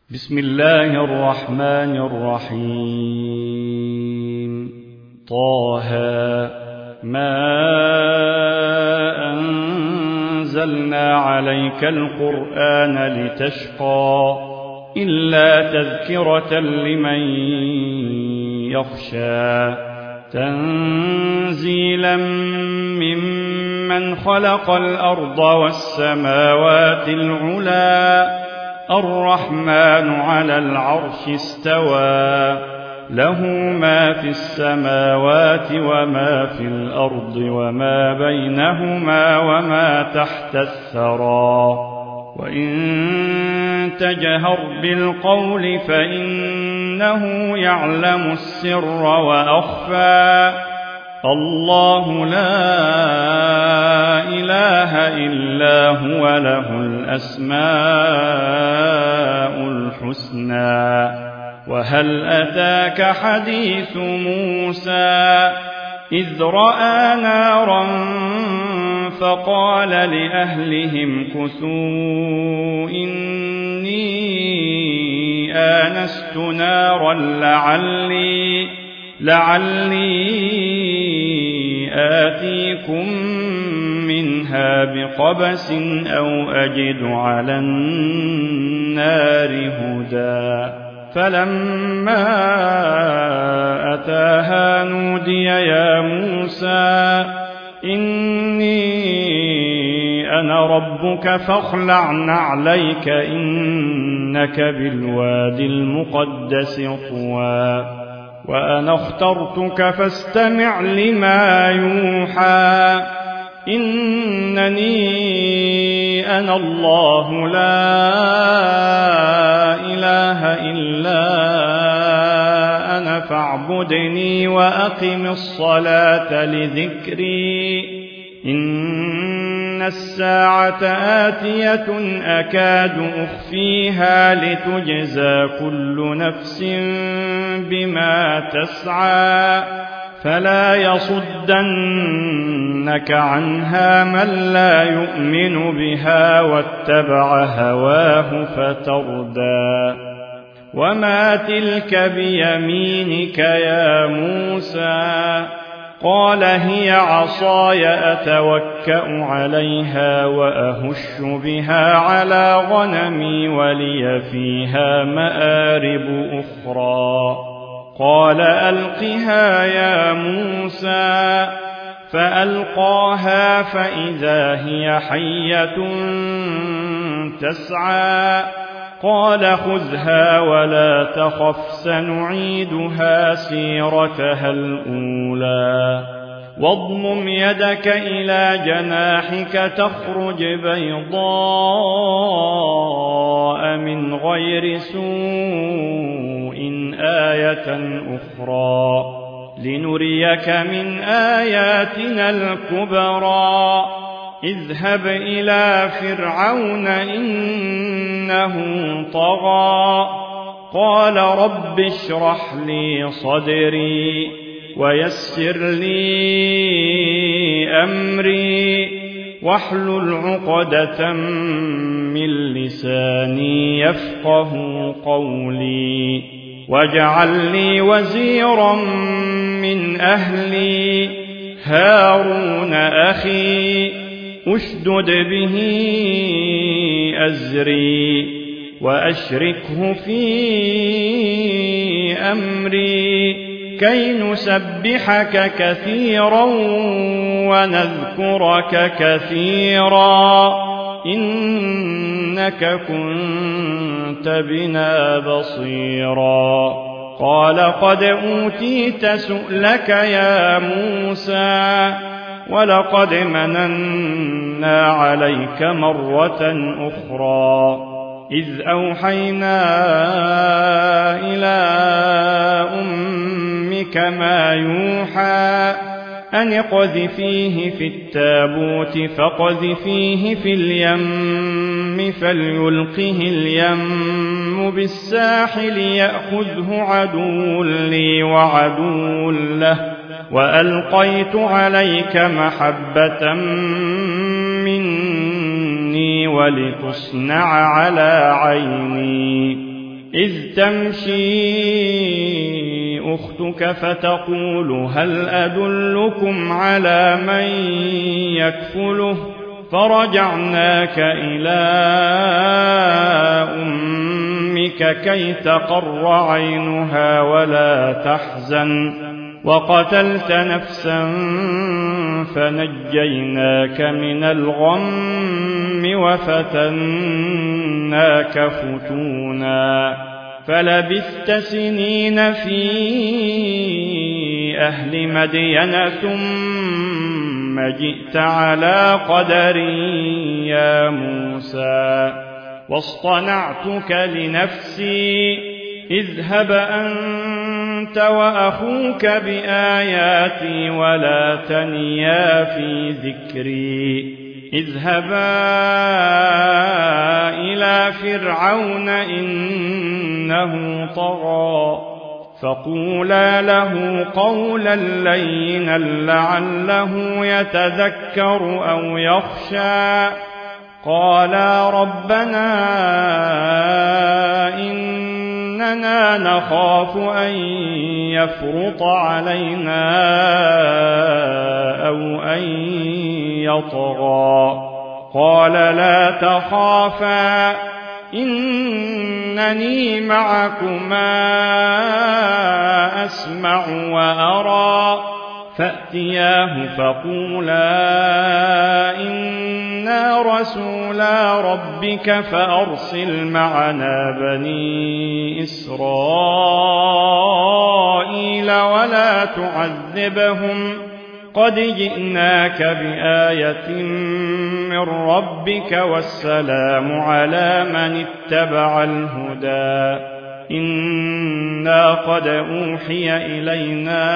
بسم الله الرحمن الرحيم. طه ما أنزلنا عليك القرآن لتشقى إلا تذكرة لمن يخشى تنزيلا ممن خلق الأرض والسماوات العلى الرحمن على العرش استوى له ما في السماوات وما في الأرض وما بينهما وما تحت الثرى وإن تجهر بالقول فإنه يعلم السر وأخفى الله لا إله إلا هو له الأسماء الحسنى. وهل أتاك حديث موسى إذ رأى نارا فقال لأهلهم كثوا إني آنست نارا لعلي آتيكم منها بقبس أو أجد على النار هدى. فلما أتاها نودي يا موسى إني أنا ربك فاخلع نعليك إنك بالوادي المقدس طوى وأنا اخترتك فاستمع لما يوحى إنني أنا الله لا إله إلا أنا فاعبدني وأقم الصلاة لذكري إن الساعة آتية أكاد أخفيها لتجزى كل نفس بما تسعى فلا يصدنك عنها من لا يؤمن بها واتبع هواه فتردى. وما تلك بيمينك يا موسى قال هي عصاي أتوكأ عليها وأهش بها على غنمي ولي فيها مآرب أخرى. قال ألقها يا موسى فألقاها فإذا هي حية تسعى قال خذها ولا تخف سنعيدها سيرتها الأولى واضمم يدك إلى جناحك تخرج بيضاء من غير سوء آية أخرى لنريك من آياتنا الكبرى اذهب إلى فرعون إنه طغى قال رب اشرح لي صدري ويسر لي أمري واحلل عقدة من لساني يفقه قولي واجعل لي وزيرا من أهلي هارون أخي أشدد به أزري وأشركه في أمري كي نسبحك كثيرا ونذكرك كثيرا إنك كنت بنا بصيرا. قال قد أوتيت سؤلك يا موسى ولقد مننا عليك مرة أخرى إذ أوحينا إلى أمك ما يوحى أن اقذفيه في التابوت فاقذفيه في اليم فليلقه اليم بالساحل يأخذه عدو لي وعدو له وألقيت عليك محبة مني ولتصنع على عيني إذ تمشي أختك فتقول هل أدلكم على من يكفله فرجعناك إلى أمك كي تقر عينها ولا تحزن وقتلت نفسا فنجيناك من الغم وفتناك فتونا فلبثت سنين في أهل مدين ثم جئت على قدر يا موسى واصطنعتك لنفسي اذهب أنت وأخوك بآياتي ولا تنيا في ذكري اذهبا إلى فرعون إنه طغى فقولا له قولا لينا لعله يتذكر أو يخشى قالا ربنا إننا نخاف أن يفرط علينا أو أن يطغى قال لا تخافا إنني معكما أسمع وأرى فأتياه فقولا إنا رسولا ربك فأرسل معنا بني إسرائيل ولا تعذبهم قد جئناك بآية من ربك والسلام على من اتبع الهدى إنا قد أوحي إلينا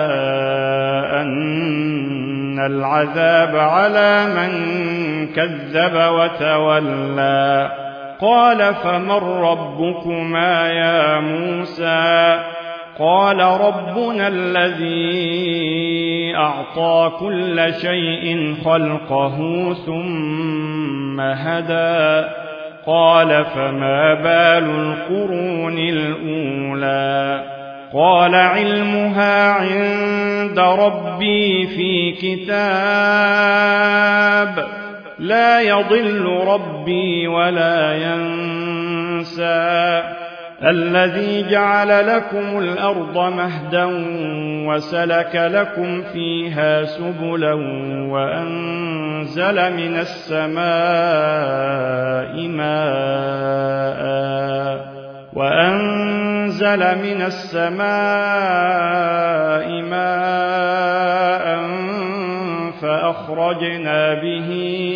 أن العذاب على من كذب وتولى قال فمن ربكما يا موسى قال ربنا الذي أعطى كل شيء خلقه ثم هدى قال فما بال القرون الأولى قال علمها عند ربي في كتاب لا يضل ربي ولا ينسى الذي جعل لكم الأرض مهدا وسلك لكم فيها سبلا وأنزل من السماء ماء فأخرجنا به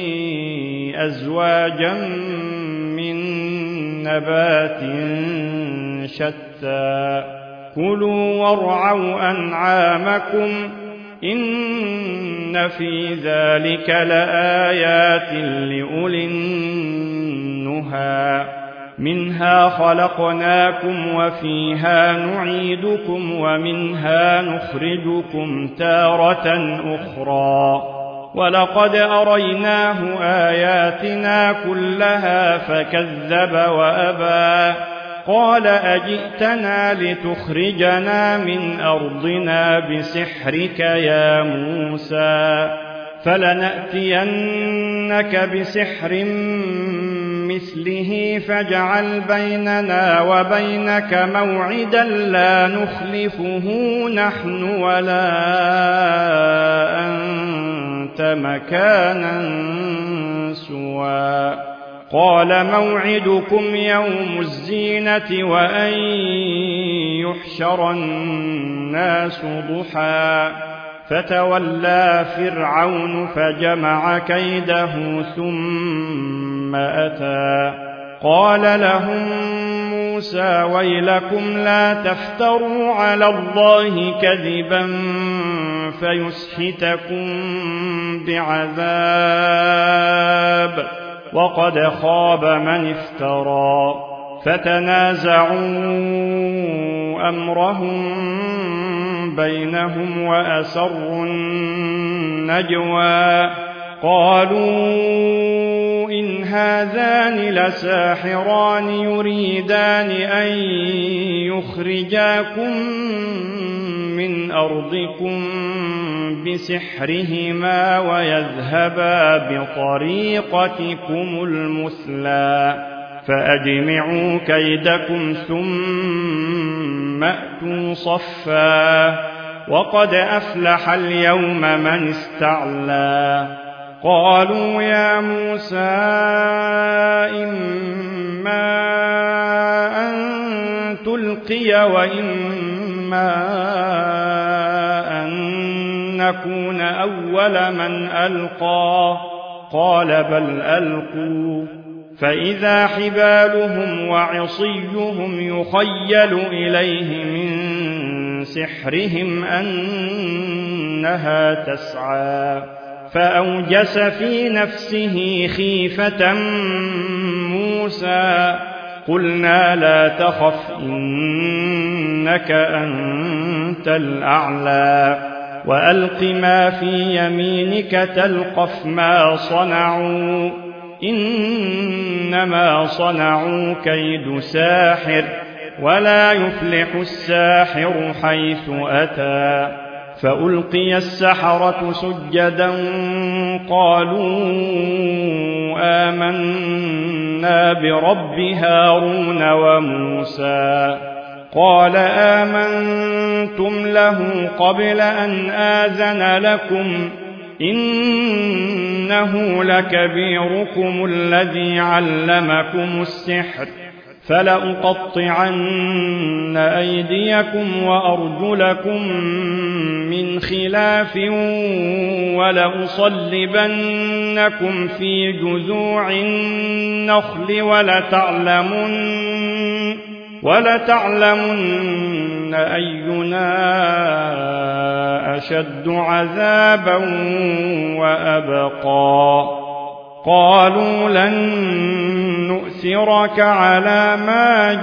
أزواجا من نبات شتى كلوا وارعوا أنعامكم إن في ذلك لآيات لأولي النهى منها خلقناكم وفيها نعيدكم ومنها نخرجكم تارة أخرى ولقد أريناه آياتنا كلها فكذب وأبى قال أجئتنا لتخرجنا من أرضنا بسحرك يا موسى فلنأتينك بسحر مثله فاجعل بيننا وبينك موعدا لا نخلفه نحن ولا أنت مكانا سوى قال موعدكم يوم الزينة وأن يحشر الناس ضحى فتولى فرعون فجمع كيده ثم أتى قال لهم موسى ويلكم لا تفتروا على الله كذبا فيسحتكم بعذاب وقد خاب من افترى فتنازعوا أمرهم بينهم وأسروا النجوى قالوا إن هذان لساحران يريدان أن يخرجاكم من أرضكم بسحرهما ويذهبا بطريقتكم المثلى فأجمعوا كيدكم ثم أتوا صفا وقد أفلح اليوم من استعلى قالوا يا موسى إما أن تلقي وإما أن نكون أول من ألقى قال بل ألقوا فإذا حبالهم وعصيهم يخيل إليه من سحرهم أنها تسعى فأوجس في نفسه خيفة موسى قلنا لا تخف إنك أنت الأعلى وألق ما في يمينك تلقف ما صنعوا إنما صنعوا كيد ساحر ولا يفلح الساحر حيث أتى فألقي السحرة سجدا قالوا آمنا برب هارون وموسى قال آمنتم له قبل أن آذن لكم إنه لكبيركم الذي علمكم السحر فلأقطعن أيديكم وأرجلكم من خلاف ولأصلبنكم في جذوع النخل ولتعلمن أينا أشد عذابا وأبقى قالوا لن نؤثرك على ما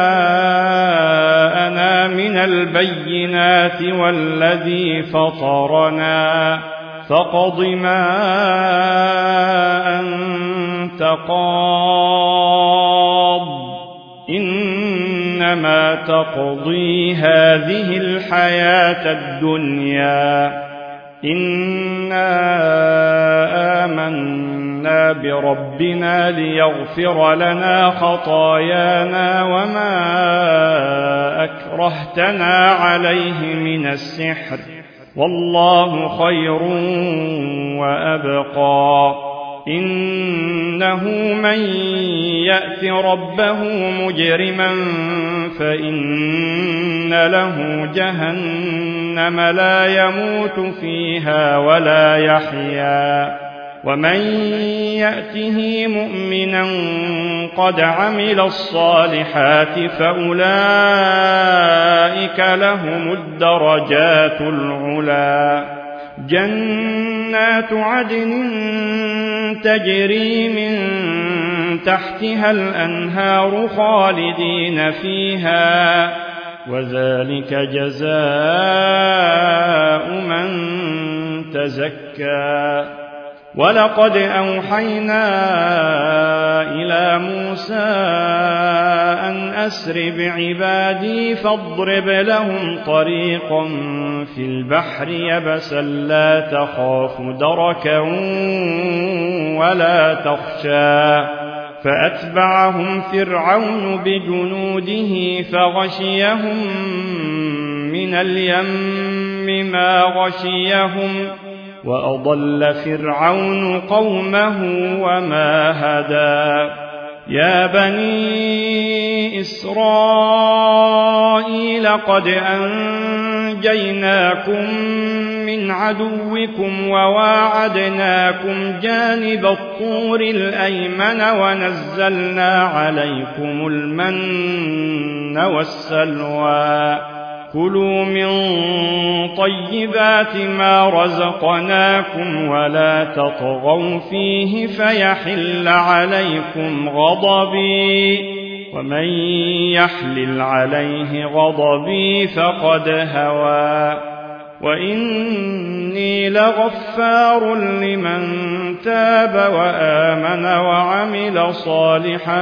جاءنا من البينات والذي فطرنا فاقض ما أنت قاض إنما تقضي هذه الحياة الدنيا إنا آمنا بربنا ليغفر لنا خطايانا وما أكرهتنا عليه من السحر والله خير وأبقى إنه من يأت ربه مجرما فإن له جهنم لا يموت فيها ولا يحيا ومن يأته مؤمنا قد عمل الصالحات فأولئك لهم الدرجات العلى جنات عدن تجري من تحتها الأنهار خالدين فيها وذلك جزاء من تزكى ولقد أوحينا إلى موسى أن أسر بعبادي فاضرب لهم طريقا في البحر يبسا لا تخاف دركا ولا تخشى فأتبعهم فرعون بجنوده فغشيهم من اليم ما غشيهم وأضل فرعون قومه وما هدى يا بني إسرائيل قد أنجيناكم من عدوكم وواعدناكم جانب الطور الأيمن ونزلنا عليكم المن والسلوى كلوا من طيبات ما رزقناكم ولا تطغوا فيه فيحل عليكم غضبي ومن يحلل عليه غضبي فقد هوى وإني لغفار لمن تاب وآمن وعمل صالحا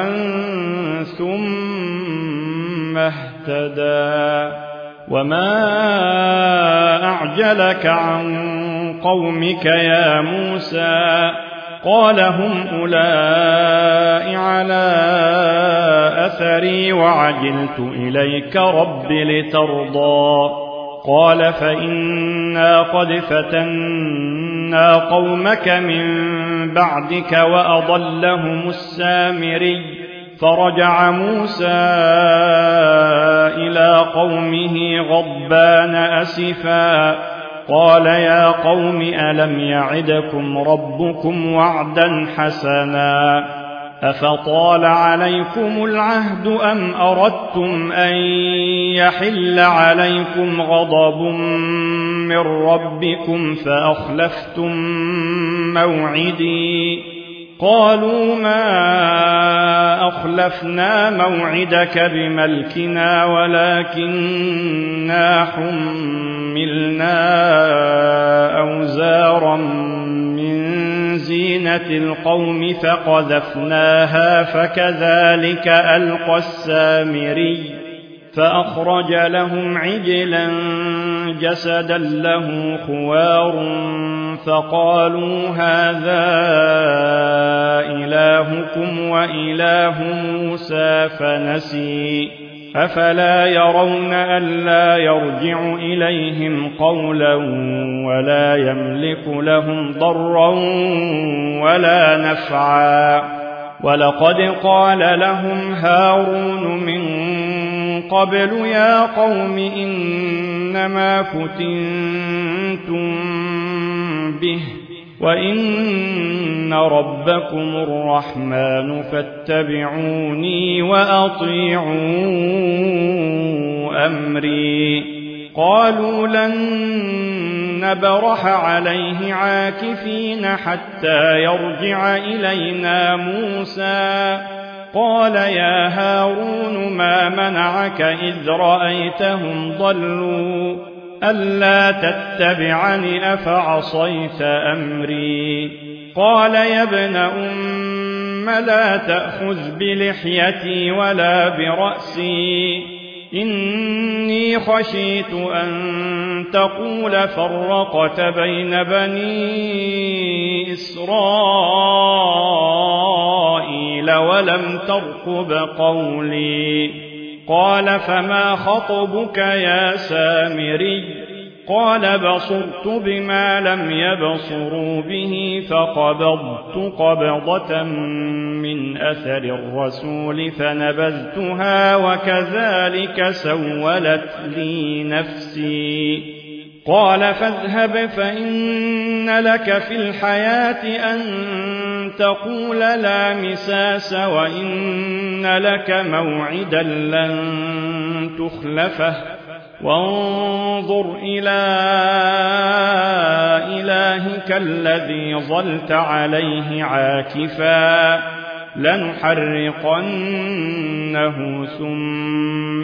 ثم اهتدى وما أعجلك عن قومك يا موسى قال هم أولئك على أثري وعجلت إليك رب لترضى قال فإنا قد فتنا قومك من بعدك وأضلهم السامري فرجع موسى إلى قومه غضبان أسفا قال يا قوم ألم يعدكم ربكم وعدا حسنا أفطال عليكم العهد أم أردتم أن يحل عليكم غضب من ربكم فأخلفتم موعدي قالوا ما أخلفنا موعدك بملكنا ولكننا حملنا أوزارا من زينة القوم فقذفناها فكذلك ألقى السامري فأخرج لهم عجلا جسدا له خوار فقالوا هذا إلهكم وإله موسى فنسي أفلا يرون ألا يرجع إليهم قولا ولا يملك لهم ضرا ولا نفعا ولقد قال لهم هارون من قبل يا قوم إنما فتنتم به وإن ربكم الرحمن فاتبعوني وأطيعوا أمري قالوا لن نبرح عليه عاكفين حتى يرجع إلينا موسى قال يا هارون ما منعك إذ رأيتهم ضلوا ألا تتبعني أفعصيت أمري قال يا ابن أم لا تأخذ بلحيتي ولا برأسي إني خشيت أن تقول فرقت بين بني إسرائيل ولم ترقب قولي قال فما خطبك يا سامري قال بصرت بما لم يبصروا به فقبضت قبضة من أثر الرسول فنبذتها وكذلك سولت لي نفسي قال فاذهب فإن لك في الحياة أن تقول لا مساس وإن لك موعدا لن تخلفه وانظر إلى إلهك الذي ظلت عليه عاكفا لنحرقنه ثم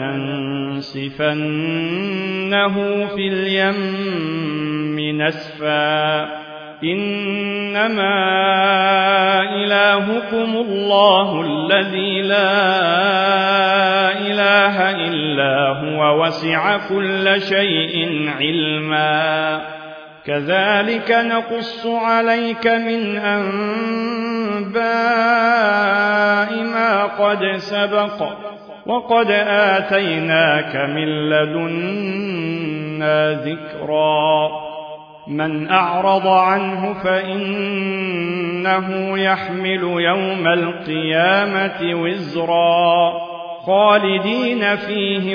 لننسفنه في اليم نسفا إنما إلهكم الله الذي لا إله إلا هو وسع كل شيء علما كذلك نقص عليك من أنباء ما قد سبق وقد آتيناك من لدنا ذكرا من أعرض عنه فإنه يحمل يوم القيامة وزرا خالدين فيه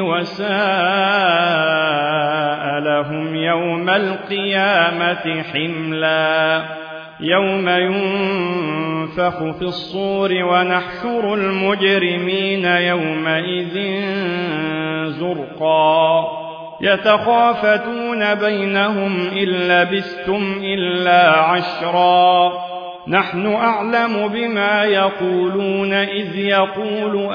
وساء لهم يوم القيامة حملا يوم ينفخ في الصور ونحشر المجرمين يومئذ زرقا يتخافتون بينهم إن لبثتم إلا عشرا نحن أعلم بما يقولون إذ يقول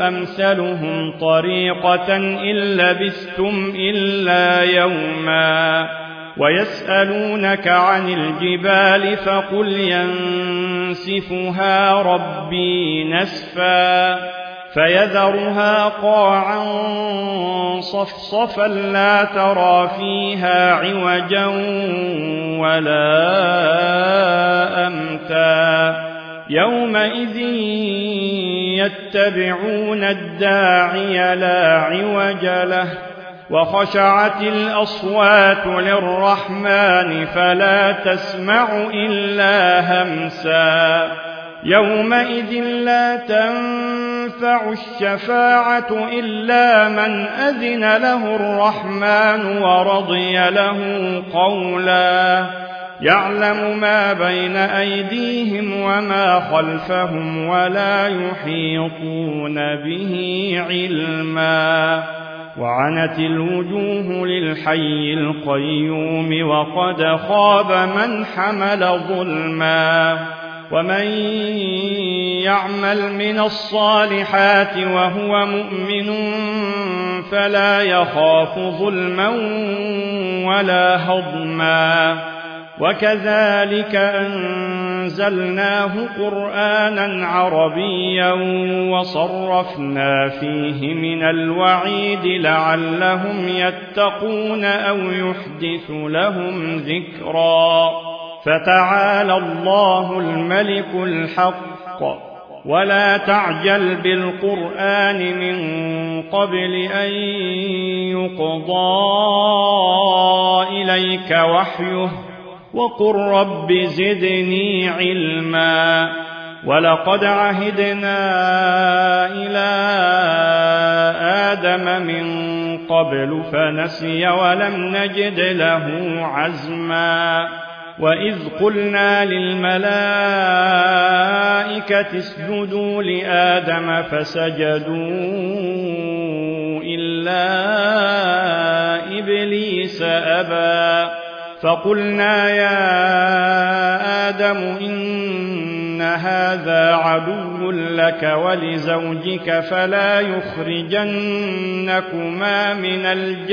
أمثلهم طريقة إن لبثتم إلا يوما ويسألونك عن الجبال فقل ينسفها ربي نسفا فيذرها قاعا صفصفا لا ترى فيها عوجا ولا أمتا يومئذ يتبعون الداعي لا عوج له وخشعت الأصوات للرحمن فلا تسمع إلا همسا يومئذ لا تنفع الشفاعة إلا من أذن له الرحمن ورضي له قولا يعلم ما بين أيديهم وما خلفهم ولا يحيطون به علما وعنت الوجوه للحي القيوم وقد خاب من حمل ظلما ومن يعمل من الصالحات وهو مؤمن فلا يخاف ظلما ولا هضما وكذلك أنزلناه قرآنا عربيا وصرفنا فيه من الوعيد لعلهم يتقون أو يحدث لهم ذكرا فتعالى الله الملك الحق ولا تعجل بالقرآن من قبل أن يقضى إليك وحيه وقل رب زدني علما ولقد عهدنا إلى آدم من قبل فنسي ولم نجد له عزما وإذ قلنا للملائكة اسجدوا لآدم فسجدوا إلا إبليس أبى فقلنا يا آدم إن هذا عدو لك ولزوجك فلا يخرجنكما من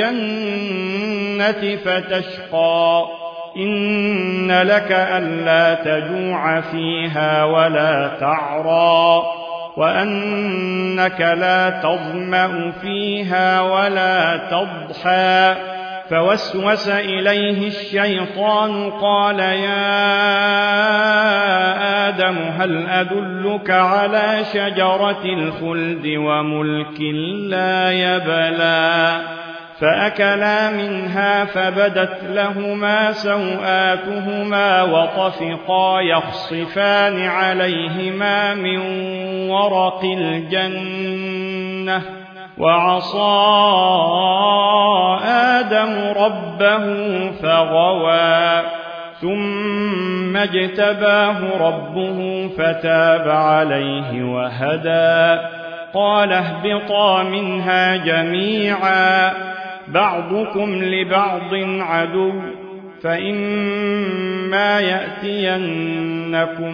الجنة فتشقى إن لك ألا تجوع فيها ولا تعرى وأنك لا تظمأ فيها ولا تضحى فوسوس إليه الشيطان قال يا آدم هل أدلك على شجرة الخلد وملك لا يبلى فأكلا منها فبدت لهما سوآتهما وطفقا يخصفان عليهما من ورق الجنة وعصى آدم ربه فغوى ثم اجتباه ربه فتاب عليه وهدى قال اهبطا منها جميعا بعضكم لبعض عدو فإما يأتينكم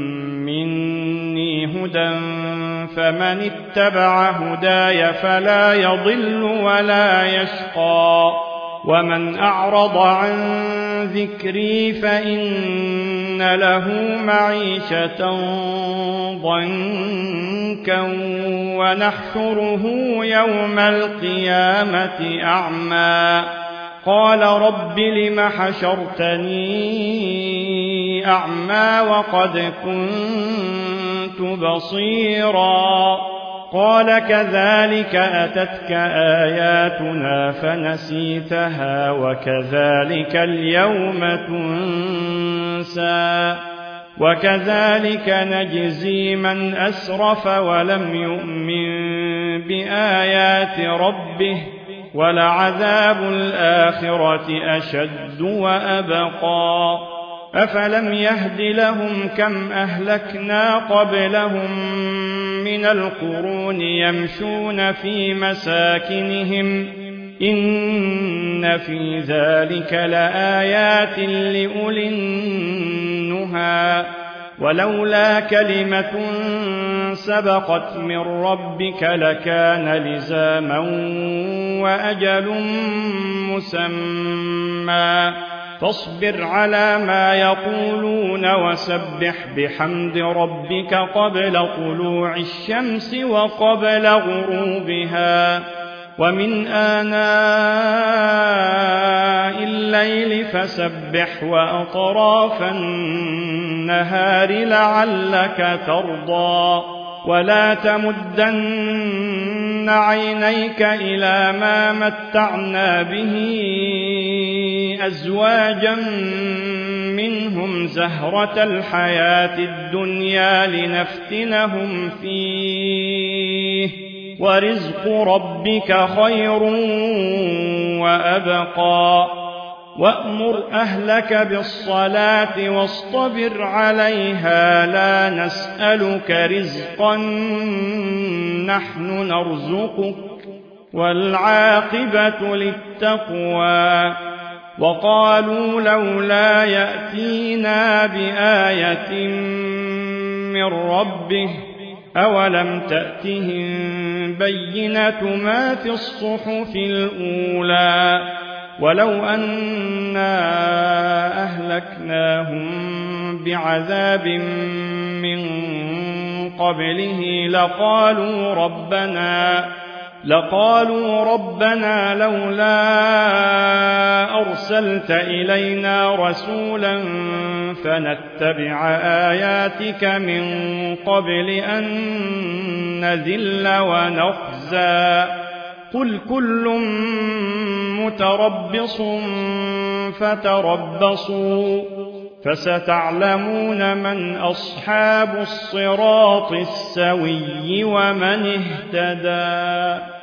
مني هدى فمن اتبع هداي فلا يضل ولا يشقى ومن أعرض عن ذكري فإن له معيشة ضنكا ونحشره يوم القيامة أعمى قال رب لم حشرتني أعمى وقد كنت بصيرا قال كذلك أتتك آياتنا فنسيتها وكذلك اليوم تنسى وكذلك نجزي من أسرف ولم يؤمن بآيات ربه ولعذاب الآخرة أشد وأبقى أفلم يهد لهم كم أهلكنا قبلهم من القرون يمشون في مساكنهم إن في ذلك لآيات لأولي النهى ولولا كلمة سبقت من ربك لكان لزاما وأجل مسمى فاصبر على ما يقولون وسبح بحمد ربك قبل طلوع الشمس وقبل غروبها ومن آناء الليل فسبح وأطراف النهار لعلك ترضى ولا تمدن عينيك إلى ما متعنا به أزواجا منهم زهرة الحياة الدنيا لنفتنهم فيه ورزق ربك خير وأبقى وأمر أهلك بالصلاة واصطبر عليها لا نسألك رزقا نحن نرزقك والعاقبة للتقوى وقالوا لولا يأتينا بآية من ربه أولم تأتهم بينة ما في الصحف الأولى ولو أنا أهلكناهم بعذاب من قبله لقالوا ربنا لولا أرسلت إلينا رسولا فنتبع آياتك من قبل أن نذل ونخزى قل كل متربص فتربصوا فستعلمون من أصحاب الصراط السوي ومن اهتدى.